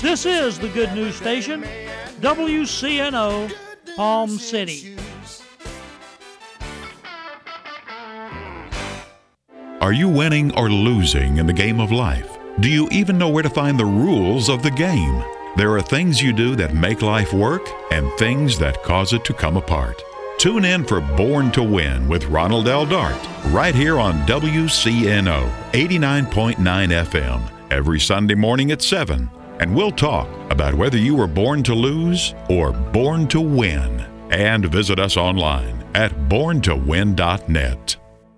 This is the Good News Station, WCNO, Palm City. Are you winning or losing in the game of life? Do you even know where to find the rules of the game? There are things you do that make life work and things that cause it to come apart. Tune in for Born to Win with Ronald L. Dart, right here on WCNO 89.9 FM, every Sunday morning at 7. And we'll talk about whether you were born to lose or born to win. And visit us online at borntowin.net.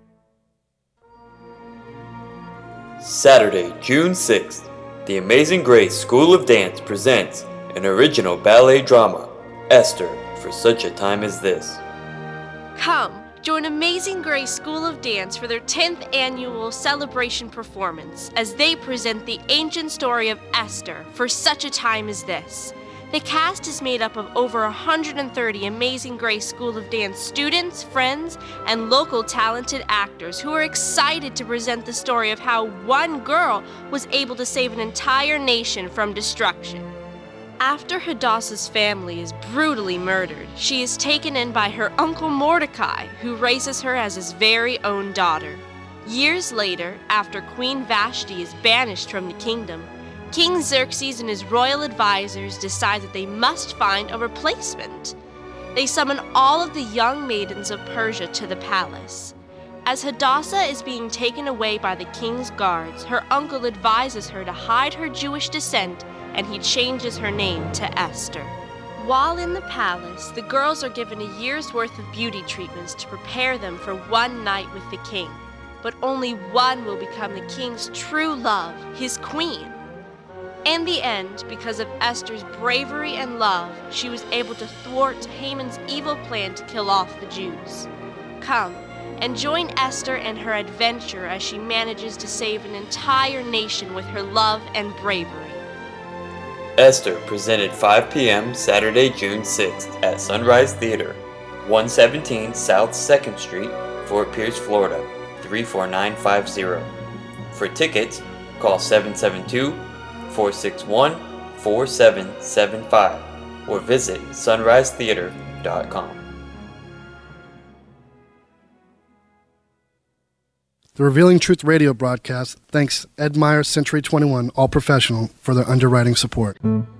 Saturday, June 6th, the Amazing Grace School of Dance presents an original ballet drama, Esther, for Such a Time as This. Come, join Amazing Grace School of Dance for their 10th annual celebration performance as they present the ancient story of Esther for such a time as this. The cast is made up of over 130 Amazing Grace School of Dance students, friends, and local talented actors who are excited to present the story of how one girl was able to save an entire nation from destruction. After Hadassah's family is brutally murdered, she is taken in by her uncle Mordecai, who raises her as his very own daughter. Years later, after Queen Vashti is banished from the kingdom, King Xerxes and his royal advisors decide that they must find a replacement. They summon all of the young maidens of Persia to the palace. As Hadassah is being taken away by the king's guards, her uncle advises her to hide her Jewish descent, and he changes her name to Esther. While in the palace, the girls are given a year's worth of beauty treatments to prepare them for one night with the king. But only one will become the king's true love, his queen. In the end, because of Esther's bravery and love, she was able to thwart Haman's evil plan to kill off the Jews. Come and join Esther in her adventure as she manages to save an entire nation with her love and bravery. Esther, presented 5 p.m. Saturday, June 6th at Sunrise Theater, 117 South 2nd Street, Fort Pierce, Florida, 34950. For tickets, call 772-461-4775 or visit sunrisetheater.com. The Revealing Truth radio broadcast thanks Ed Meyer Century 21 All Professional for their underwriting support.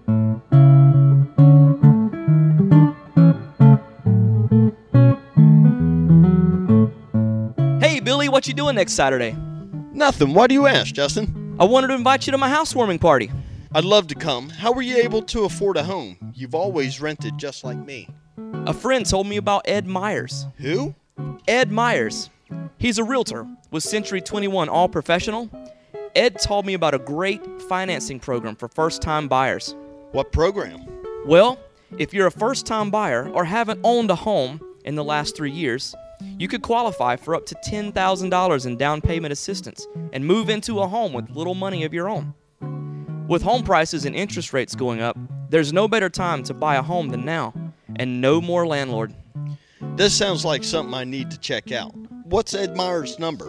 Hey, Billy, what you doing next Saturday? Nothing. Why do you ask, Justin? I wanted to invite you to my housewarming party. I'd love to come. How were you able to afford a home? You've always rented just like me. A friend told me about Ed Myers. Who? Ed Myers. He's a realtor with Century 21 All Professional. Ed told me about a great financing program for first-time buyers. What program? Well, if you're a first-time buyer or haven't owned a home in the last 3 years, you could qualify for up to $10,000 in down payment assistance and move into a home with little money of your own. With home prices and interest rates going up, there's no better time to buy a home than now, and no more landlord. This sounds like something I need to check out. What's Ed Meyer's number?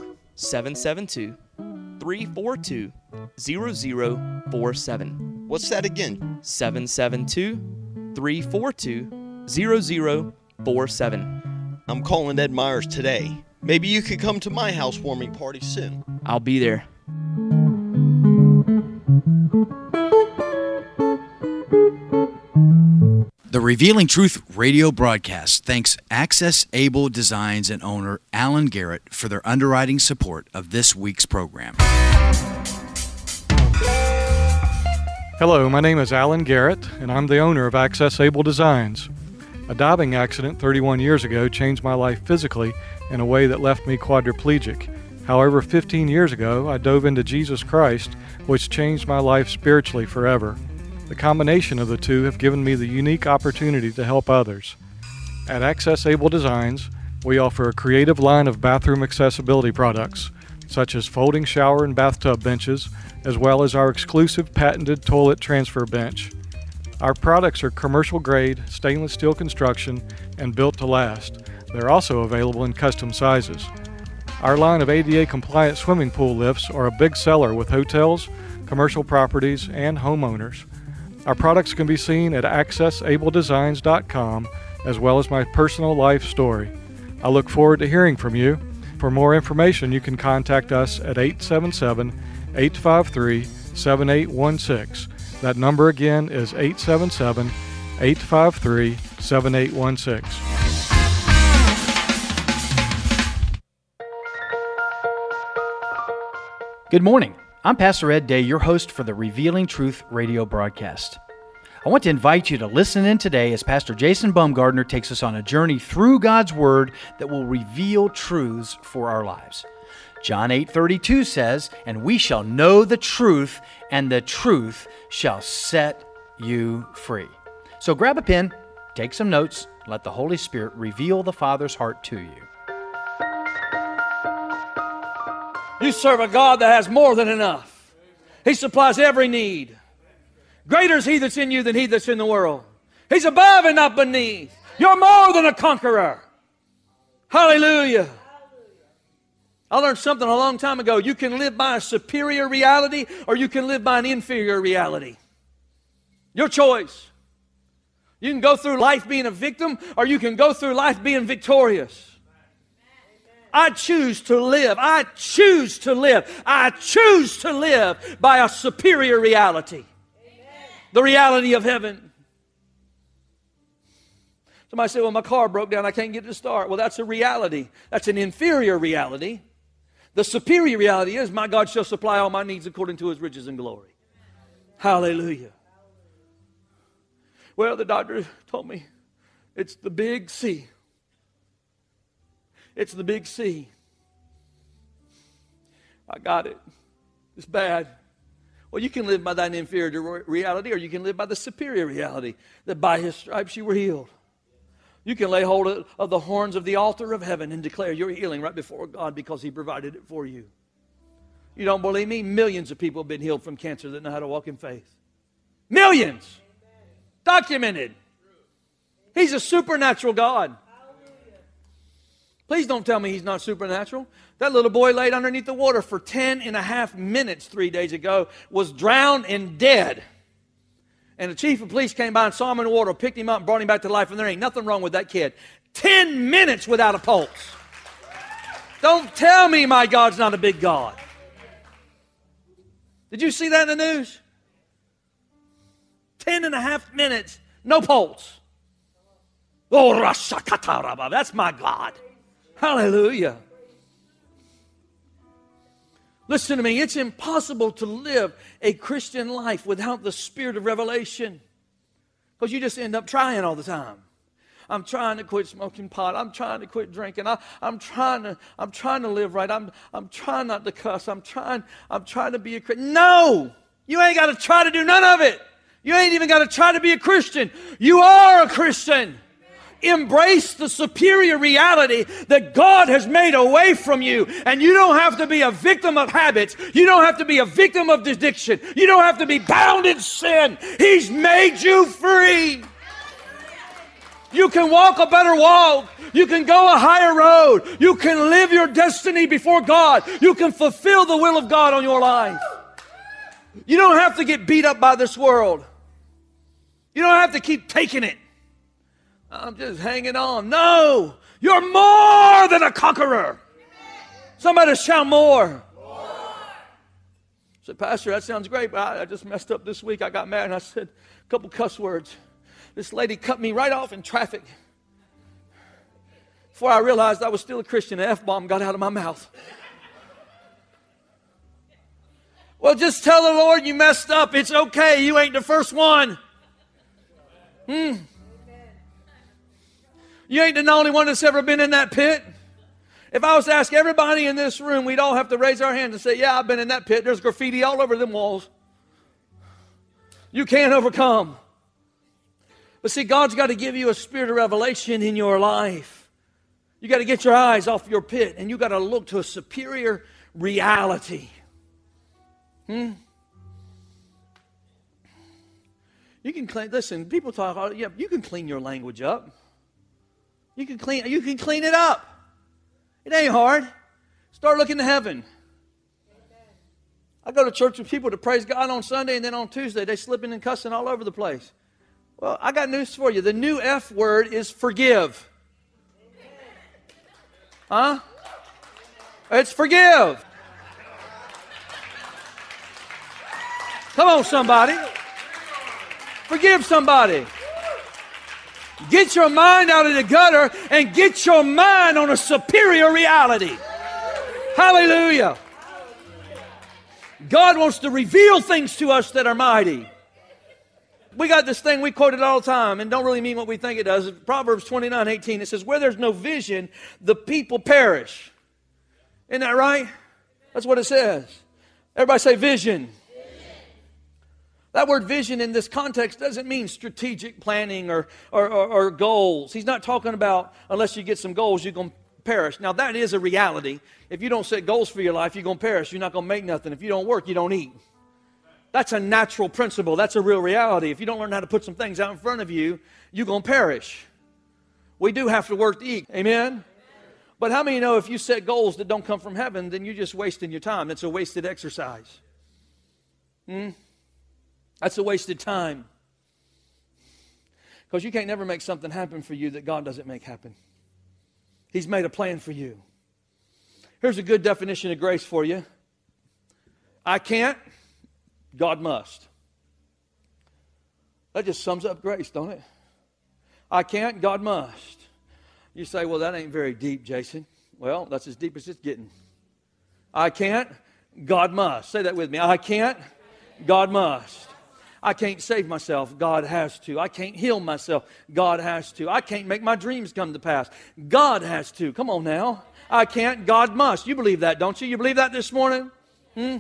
772-342-0047. What's that again? 772-342-0047. I'm calling Ed Myers today. Maybe you could come to my housewarming party soon. I'll be there. The Revealing Truth radio broadcast thanks Access Able Designs and owner Alan Garrett for their underwriting support of this week's program. Hello, my name is Alan Garrett, and I'm the owner of Access Able Designs. A diving accident 31 years ago changed my life physically in a way that left me quadriplegic. However, 15 years ago, I dove into Jesus Christ, which changed my life spiritually forever. The combination of the two have given me the unique opportunity to help others. At Access Able Designs, we offer a creative line of bathroom accessibility products, such as folding shower and bathtub benches, as well as our exclusive patented toilet transfer bench. Our products are commercial-grade, stainless steel construction, and built to last. They're also available in custom sizes. Our line of ADA-compliant swimming pool lifts are a big seller with hotels, commercial properties, and homeowners. Our products can be seen at accessabledesigns.com, as well as my personal life story. I look forward to hearing from you. For more information, you can contact us at 877-853-7816. That number again is 877-853-7816. Good morning. I'm Pastor Ed Day, your host for the Revealing Truth radio broadcast. I want to invite you to listen in today as Pastor Jason Baumgardner takes us on a journey through God's Word that will reveal truths for our lives. John 8:32 says, "And we shall know the truth, and the truth shall set you free." So grab a pen, take some notes, let the Holy Spirit reveal the Father's heart to you. You serve a God that has more than enough. He supplies every need. Greater is He that's in you than he that's in the world. He's above and not beneath. You're more than a conqueror. Hallelujah. I learned something a long time ago. You can live by a superior reality or you can live by an inferior reality. Your choice. You can go through life being a victim or you can go through life being victorious. I choose to live. I choose to live. I choose to live by a superior reality. The reality of heaven. Somebody said, well, my car broke down. I can't get it to start. Well, that's a reality. That's an inferior reality. The superior reality is my God shall supply all my needs according to His riches and glory. Hallelujah. Well, the doctor told me it's the big C. It's the big C. I got it. It's bad. Well, you can live by that inferior reality or you can live by the superior reality that by His stripes you were healed. You can lay hold of the horns of the altar of heaven and declare your healing right before God because He provided it for you. You don't believe me? Millions of people have been healed from cancer that know how to walk in faith. Millions. Documented. He's a supernatural God. Please don't tell me He's not supernatural. That little boy laid underneath the water for 10.5 minutes 3 days ago, was drowned and dead. And the chief of police came by and saw him in the water, picked him up and brought him back to life, and there ain't nothing wrong with that kid. 10 minutes without a pulse. Don't tell me my God's not a big God. Did you see that in the news? 10.5 minutes, no pulse. Oh, Rashakatarabah, that's my God. Hallelujah. Listen to me, it's impossible to live a Christian life without the spirit of revelation. Because you just end up trying all the time. I'm trying to quit smoking pot. I'm trying to quit drinking. I'm trying to live right. I'm trying not to cuss. I'm trying to be a Christian. No! You ain't got to try to do none of it. You ain't even got to try to be a Christian. You are a Christian. Embrace the superior reality that God has made away from you. And you don't have to be a victim of habits. You don't have to be a victim of addiction. You don't have to be bound in sin. He's made you free. You can walk a better walk. You can go a higher road. You can live your destiny before God. You can fulfill the will of God on your life. You don't have to get beat up by this world. You don't have to keep taking it. I'm just hanging on. No, you're more than a conqueror. Somebody shout more. I said, Pastor, that sounds great, but I just messed up this week. I got mad and I said a couple cuss words. This lady cut me right off in traffic. Before I realized I was still a Christian, an F-bomb got out of my mouth. Well, just tell the Lord you messed up. It's okay. You ain't the first one. You ain't the only one that's ever been in that pit. If I was to ask everybody in this room, we'd all have to raise our hands and say, yeah, I've been in that pit. There's graffiti all over them walls. You can't overcome. But see, God's got to give you a spirit of revelation in your life. You got to get your eyes off your pit and you got to look to a superior reality. You can clean, listen, people talk, yeah, you can clean your language up. You can clean it up. It ain't hard. Start looking to heaven. I go to church with people to praise God on Sunday, and then on Tuesday they slipping and cussing all over the place. Well, I got news for you. The new F word is forgive. Huh? It's forgive. Come on, somebody. Forgive somebody. Get your mind out of the gutter and get your mind on a superior reality. Hallelujah. God wants to reveal things to us that are mighty. We got this thing, we quote it all the time and don't really mean what we think it does. Proverbs 29:18, it says, where there's no vision, the people perish. Isn't that right? That's what it says. Everybody say vision. That word vision in this context doesn't mean strategic planning or goals. He's not talking about unless you get some goals, you're going to perish. Now, that is a reality. If you don't set goals for your life, you're going to perish. You're not going to make nothing. If you don't work, you don't eat. That's a natural principle. That's a real reality. If you don't learn how to put some things out in front of you, you're going to perish. We do have to work to eat. Amen? But how many know if you set goals that don't come from heaven, then you're just wasting your time? It's a wasted exercise. That's a wasted time. Because you can't never make something happen for you that God doesn't make happen. He's made a plan for you. Here's a good definition of grace for you. I can't, God must. That just sums up grace, don't it? I can't, God must. You say, well, that ain't very deep, Jason. Well, that's as deep as it's getting. I can't, God must. Say that with me. I can't, God must. I can't save myself. God has to. I can't heal myself. God has to. I can't make my dreams come to pass. God has to. Come on now. I can't. God must. You believe that, don't you? You believe that this morning? And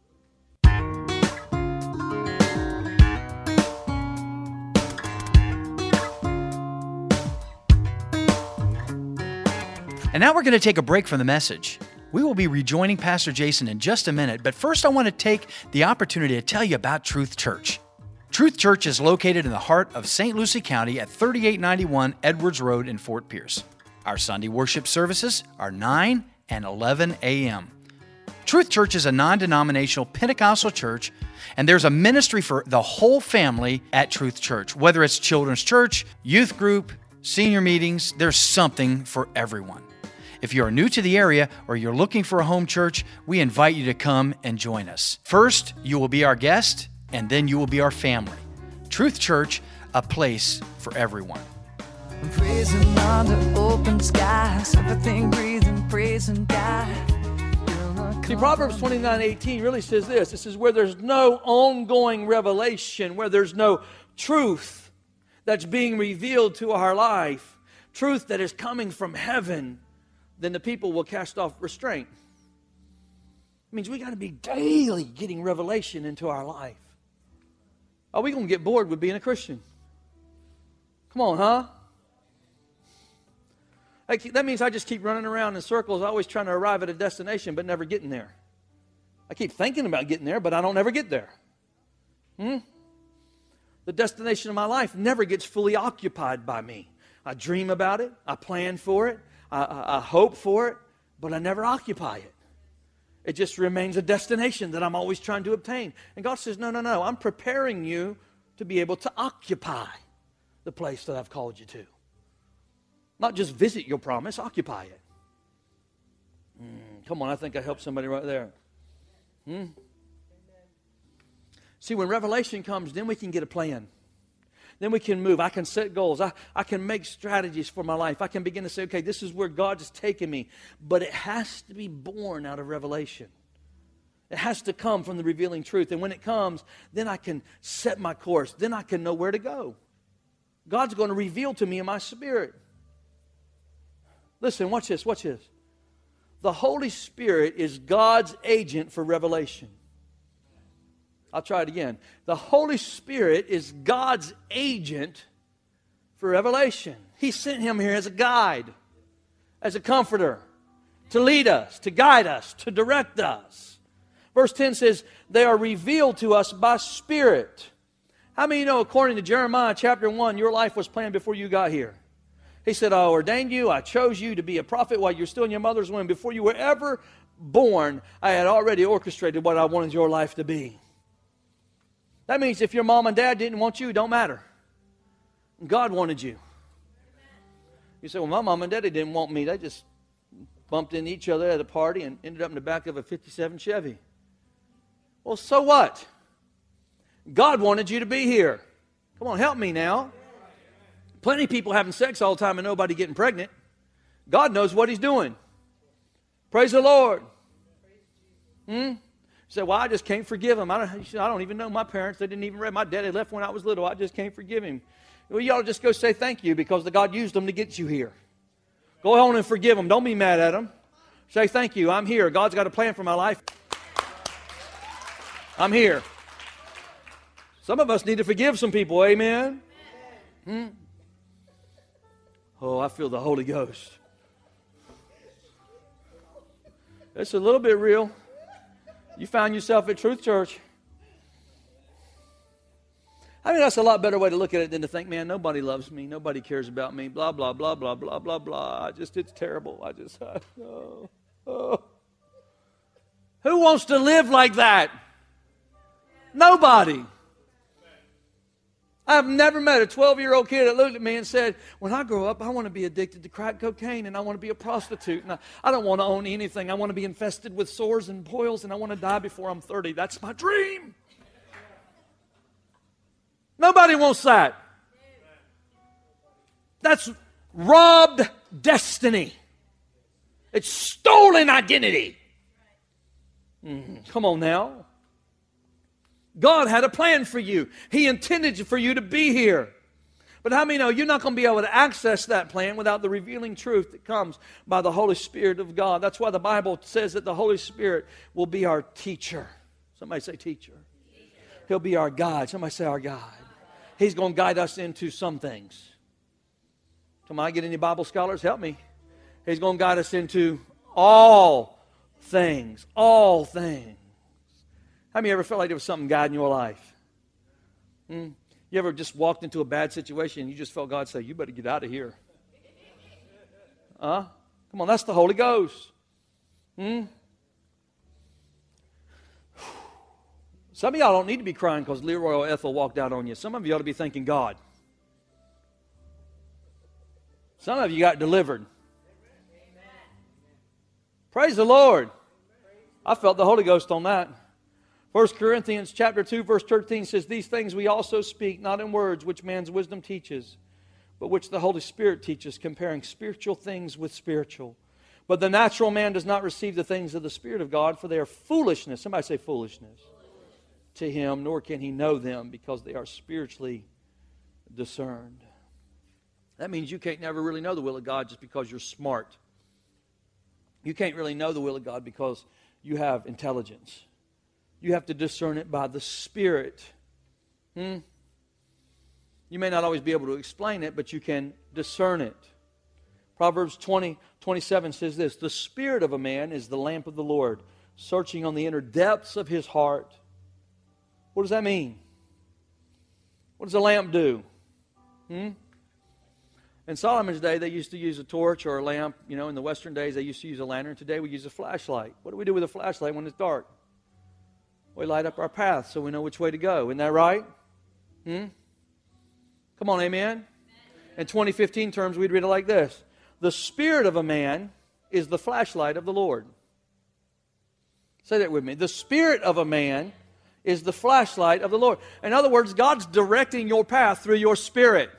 now we're going to take a break from the message. We will be rejoining Pastor Jason in just a minute, but first I want to take the opportunity to tell you about Truth Church. Truth Church is located in the heart of St. Lucie County at 3891 Edwards Road in Fort Pierce. Our Sunday worship services are 9 and 11 a.m. Truth Church is a non-denominational Pentecostal church, and there's a ministry for the whole family at Truth Church. Whether it's children's church, youth group, senior meetings, there's something for everyone. If you are new to the area or you're looking for a home church, we invite you to come and join us. First, you will be our guest, and then you will be our family. Truth Church, a place for everyone. Praising under open skies, everything breathing, praising God. See, Proverbs 29:18 really says this. It says, where there's no ongoing revelation, where there's no truth that's being revealed to our life, truth that is coming from heaven, then the people will cast off restraint. It means we got to be daily getting revelation into our life. Are we going to get bored with being a Christian? Come on, huh? That means I just keep running around in circles, always trying to arrive at a destination, but never getting there. I keep thinking about getting there, but I don't ever get there. The destination of my life never gets fully occupied by me. I dream about it. I plan for it. I hope for it, but I never occupy it. It just remains a destination that I'm always trying to obtain. And God says, no, I'm preparing you to be able to occupy the place that I've called you to. Not just visit your promise, occupy it. Come on, I think I helped somebody right there. See, when revelation comes, then we can get a plan. Then we can move. I can set goals. I can make strategies for my life. I can begin to say, okay, this is where God has taken me. But it has to be born out of revelation. It has to come from the revealing truth. And when it comes, then I can set my course. Then I can know where to go. God's going to reveal to me in my spirit. Listen, watch this. The Holy Spirit is God's agent for revelation. I'll try it again. The Holy Spirit is God's agent for revelation. He sent him here as a guide, as a comforter, to lead us, to guide us, to direct us. Verse 10 says, they are revealed to us by Spirit. How many know, according to Jeremiah chapter 1, your life was planned before you got here? He said, I ordained you, I chose you to be a prophet while you're still in your mother's womb. Before you were ever born, I had already orchestrated what I wanted your life to be. That means if your mom and dad didn't want you, it don't matter. God wanted you. You say, well, my mom and daddy didn't want me. They just bumped into each other at a party and ended up in the back of a 57 Chevy. Well, so what? God wanted you to be here. Come on, help me now. Plenty of people having sex all the time and nobody getting pregnant. God knows what He's doing. Praise the Lord. You say, well, I just can't forgive him. I don't even know my parents. They didn't even read. My daddy left when I was little. I just can't forgive him. Well, you ought to just go say thank you because God used them to get you here. Go on and forgive them. Don't be mad at them. Say thank you. I'm here. God's got a plan for my life. I'm here. Some of us need to forgive some people. Amen? Oh, I feel the Holy Ghost. It's a little bit real. You found yourself at Truth Church. I mean, that's a lot better way to look at it than to think, man, nobody loves me. Nobody cares about me. Blah, blah, blah, blah, blah, blah, blah. It's terrible. Who wants to live like that? Nobody. I've never met a 12-year-old kid that looked at me and said, when I grow up, I want to be addicted to crack cocaine and I want to be a prostitute. And I don't want to own anything. I want to be infested with sores and boils and I want to die before I'm 30. That's my dream. Nobody wants that. That's robbed destiny. It's stolen identity. Come on now. God had a plan for you. He intended for you to be here. But how many know you're not going to be able to access that plan without the revealing truth that comes by the Holy Spirit of God? That's why the Bible says that the Holy Spirit will be our teacher. Somebody say teacher. He'll be our guide. Somebody say our guide. He's going to guide us into some things. Come on, I get any Bible scholars? Help me. He's going to guide us into all things. All things. How many ever felt like there was something guiding your life? You ever just walked into a bad situation and you just felt God say, you better get out of here? Come on, that's the Holy Ghost. Some of y'all don't need to be crying because Leroy or Ethel walked out on you. Some of you ought to be thanking God. Some of you got delivered. Praise the Lord. I felt the Holy Ghost on that. 1 Corinthians chapter 2, verse 13 says, these things we also speak, not in words which man's wisdom teaches, but which the Holy Spirit teaches, comparing spiritual things with spiritual. But the natural man does not receive the things of the Spirit of God, for they are foolishness. Somebody say foolishness. To him, nor can he know them, because they are spiritually discerned. That means you can't never really know the will of God just because you're smart. You can't really know the will of God because you have intelligence. You have to discern it by the Spirit. You may not always be able to explain it, but you can discern it. Proverbs 20:27 says this, the spirit of a man is the lamp of the Lord, searching on the inner depths of his heart. What does that mean? What does a lamp do? In Solomon's day, they used to use a torch or a lamp. You know, in the Western days, they used to use a lantern. Today, we use a flashlight. What do we do with a flashlight when it's dark? We light up our path so we know which way to go. Isn't that right? Come on, amen? In 2015 terms, we'd read it like this. The spirit of a man is the flashlight of the Lord. Say that with me. The spirit of a man is the flashlight of the Lord. In other words, God's directing your path through your spirit.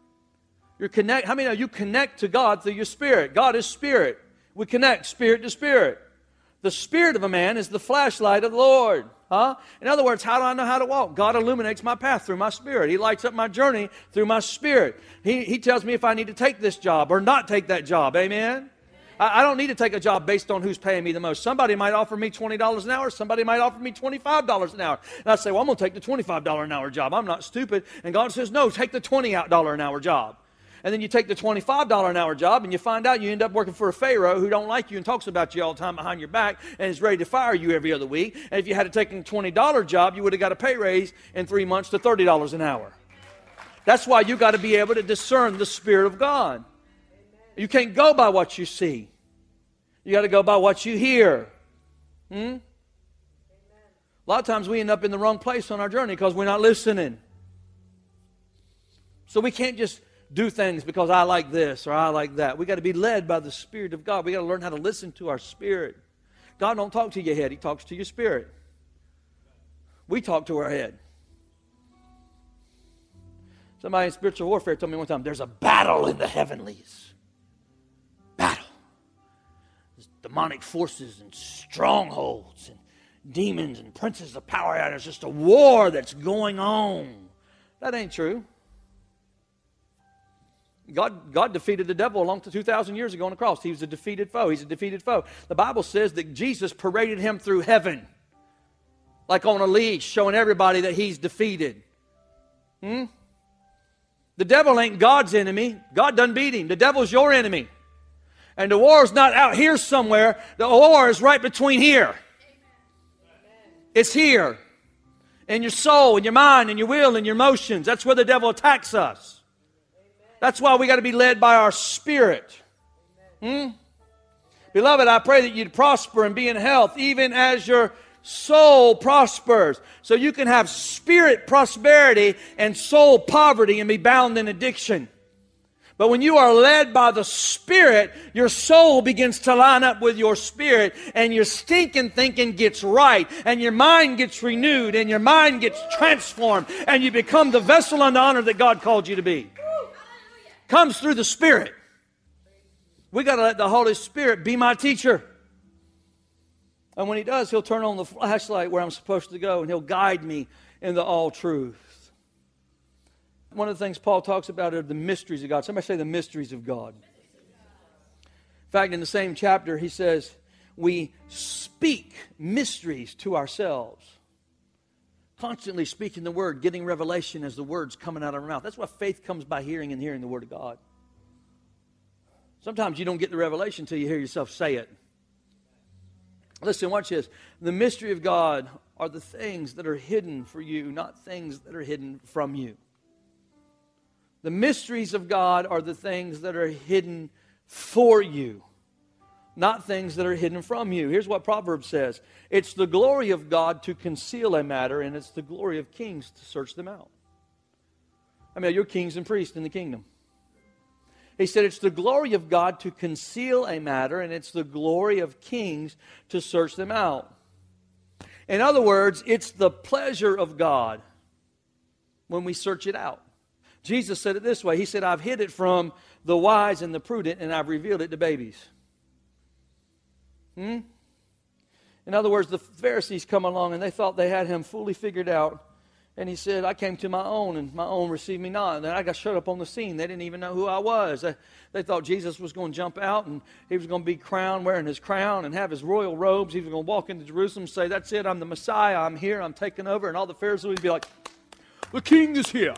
How many of you connect to God through your spirit? God is spirit. We connect spirit to spirit. The spirit of a man is the flashlight of the Lord. In other words, how do I know how to walk? God illuminates my path through my spirit. He lights up my journey through my spirit. He tells me if I need to take this job or not take that job. Amen? I don't need to take a job based on who's paying me the most. Somebody might offer me $20 an hour. Somebody might offer me $25 an hour. And I say, well, I'm going to take the $25 an hour job. I'm not stupid. And God says, no, take the $20 an hour job. And then you take the $25 an hour job and you find out you end up working for a Pharaoh who don't like you and talks about you all the time behind your back and is ready to fire you every other week. And if you had taken a $20 job, you would have got a pay raise in 3 months to $30 an hour. That's why you got to be able to discern the Spirit of God. You can't go by what you see. You got to go by what you hear. A lot of times we end up in the wrong place on our journey because we're not listening. So we can't just do things because I like this or I like that. We got to be led by the Spirit of God. We got to learn how to listen to our spirit. God don't talk to your head. He talks to your spirit. We talk to our head. Somebody in spiritual warfare told me one time, there's a battle in the heavenlies. Battle. There's demonic forces and strongholds and demons and princes of power. There's just a war that's going on. That ain't true. God defeated the devil along to 2,000 years ago on the cross. He was a defeated foe. He's a defeated foe. The Bible says that Jesus paraded him through heaven like on a leash, showing everybody that he's defeated. The devil ain't God's enemy. God done beat him. The devil's your enemy. And the war is not out here somewhere. The war is right between here. It's here. In your soul, in your mind, in your will, in your emotions. That's where the devil attacks us. That's why we got to be led by our spirit. Beloved, I pray that you'd prosper and be in health, even as your soul prospers. So you can have spirit prosperity and soul poverty and be bound in addiction. But when you are led by the Spirit, your soul begins to line up with your spirit, and your stinking thinking gets right, and your mind gets renewed, and your mind gets transformed, and you become the vessel unto honor that God called you to be. Comes through the Spirit. We got to let the Holy Spirit be my teacher. And when He does, He'll turn on the flashlight where I'm supposed to go, and He'll guide me into all truth. One of the things Paul talks about are the mysteries of God. Somebody say the mysteries of God. In fact, in the same chapter, he says, we speak mysteries to ourselves. Constantly speaking the Word, getting revelation as the Word's coming out of our mouth. That's why faith comes by hearing and hearing the Word of God. Sometimes you don't get the revelation until you hear yourself say it. Listen, watch this. The mystery of God are the things that are hidden for you, not things that are hidden from you. The mysteries of God are the things that are hidden for you, not things that are hidden from you. Here's what Proverbs says. It's the glory of God to conceal a matter, and it's the glory of kings to search them out. I mean, you're kings and priests in the kingdom. He said it's the glory of God to conceal a matter, and it's the glory of kings to search them out. In other words, it's the pleasure of God when we search it out. Jesus said it this way. He said, I've hid it from the wise and the prudent, and I've revealed it to babies. In other words, the Pharisees come along, and they thought they had Him fully figured out. And He said, I came to my own, and my own received me not. And then I got shut up on the scene. They didn't even know who I was. They thought Jesus was going to jump out, and He was going to be crowned, wearing His crown, and have His royal robes. He was going to walk into Jerusalem and say, that's it, I'm the Messiah, I'm here, I'm taking over. And all the Pharisees would be like, the King is here.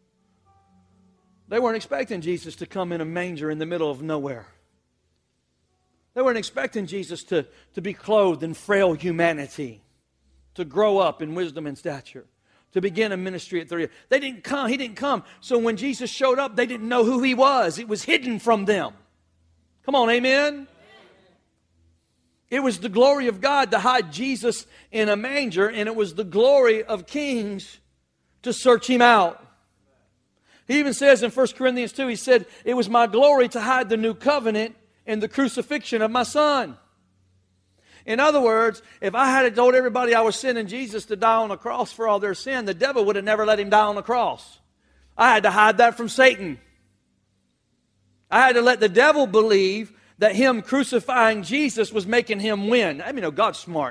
They weren't expecting Jesus to come in a manger in the middle of nowhere. They weren't expecting Jesus to be clothed in frail humanity, to grow up in wisdom and stature, to begin a ministry at 30. They didn't come. He didn't come. So when Jesus showed up, they didn't know who He was. It was hidden from them. Come on, amen? It was the glory of God to hide Jesus in a manger, and it was the glory of kings to search Him out. He even says in 1 Corinthians 2, he said, it was my glory to hide the new covenant in the crucifixion of my Son. In other words, if I had told everybody I was sending Jesus to die on the cross for all their sin, the devil would have never let Him die on the cross. I had to hide that from Satan. I had to let the devil believe that Him crucifying Jesus was making him win. I mean, God's smart.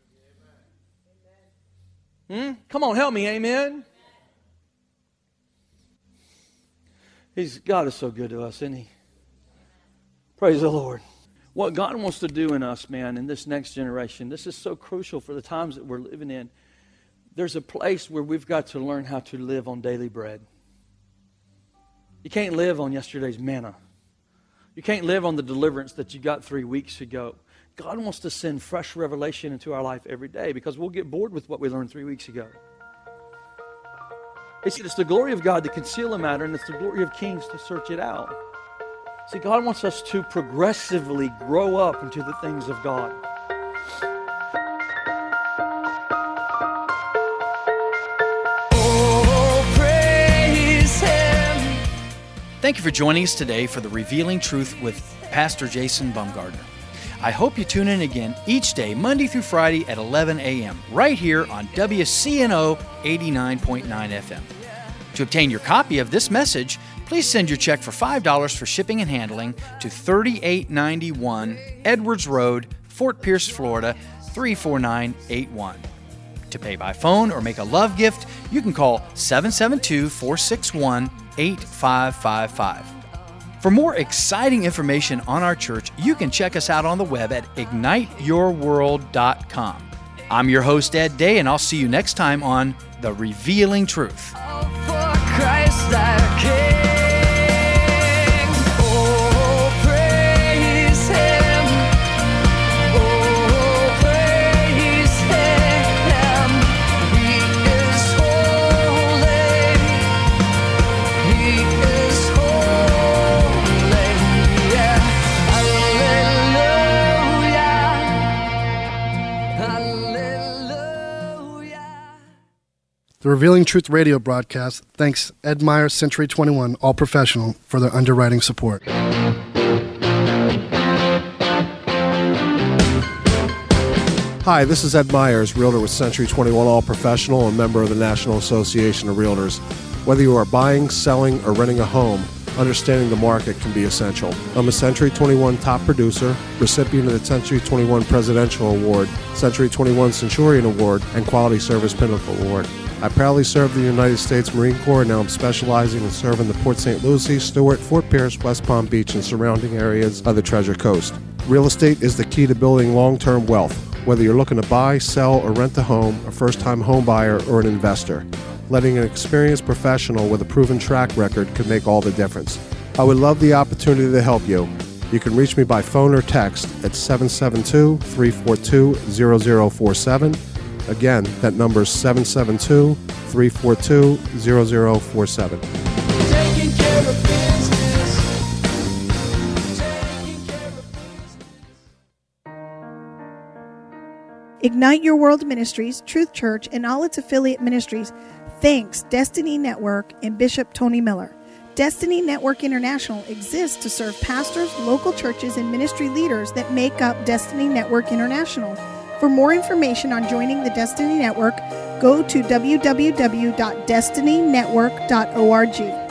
Come on, help me, amen? God is so good to us, isn't He? Praise the Lord. What God wants to do in us, man, in this next generation, this is so crucial for the times that we're living in. There's a place where we've got to learn how to live on daily bread. You can't live on yesterday's manna. You can't live on the deliverance that you got 3 weeks ago. God wants to send fresh revelation into our life every day because we'll get bored with what we learned 3 weeks ago. He said it's the glory of God to conceal a matter, and it's the glory of kings to search it out. See, God wants us to progressively grow up into the things of God. Thank you for joining us today for the Revealing Truth with Pastor Jason Bumgardner. I hope you tune in again each day, Monday through Friday at 11 a.m., right here on WCNO 89.9 FM. To obtain your copy of this message, please send your check for $5 for shipping and handling to 3891 Edwards Road, Fort Pierce, Florida, 34981. To pay by phone or make a love gift, you can call 772-461-8555. For more exciting information on our church, you can check us out on the web at igniteyourworld.com. I'm your host, Ed Day, and I'll see you next time on The Revealing Truth. Christ our King. Oh, praise Him. Oh, praise Him. He is holy. He is holy. Yeah. Hallelujah. Hallelujah. The Revealing Truth radio broadcast thanks Ed Meyer, Century 21, All Professional, for their underwriting support. Hi, this is Ed Myers, Realtor with Century 21 All Professional and member of the National Association of Realtors. Whether you are buying, selling, or renting a home, understanding the market can be essential. I'm a Century 21 top producer, recipient of the Century 21 Presidential Award, Century 21 Centurion Award, and Quality Service Pinnacle Award. I proudly served the United States Marine Corps, and now I'm specializing in serving the Port St. Lucie, Stewart, Fort Pierce, West Palm Beach, and surrounding areas of the Treasure Coast. Real estate is the key to building long-term wealth, whether you're looking to buy, sell, or rent a home, a first-time home buyer, or an investor. Letting an experienced professional with a proven track record could make all the difference. I would love the opportunity to help you. You can reach me by phone or text at 772-342-0047. Again, that number is 772-342-0047. Taking care of business. Ignite Your World Ministries, Truth Church, and all its affiliate ministries thanks Destiny Network and Bishop Tony Miller. Destiny Network International exists to serve pastors, local churches, and ministry leaders that make up Destiny Network International. For more information on joining the Destiny Network, go to www.destinynetwork.org.